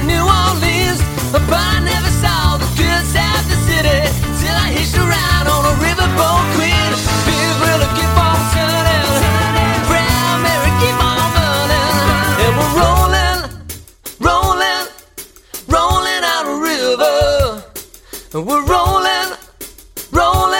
in New Orleans, but I never saw the good side of the city till I hitched a ride on a riverboat queen. Big Willie keep on turning, Brown Mary keep on burning, and we're rolling, rolling, rolling out a river. And we're rolling, rolling.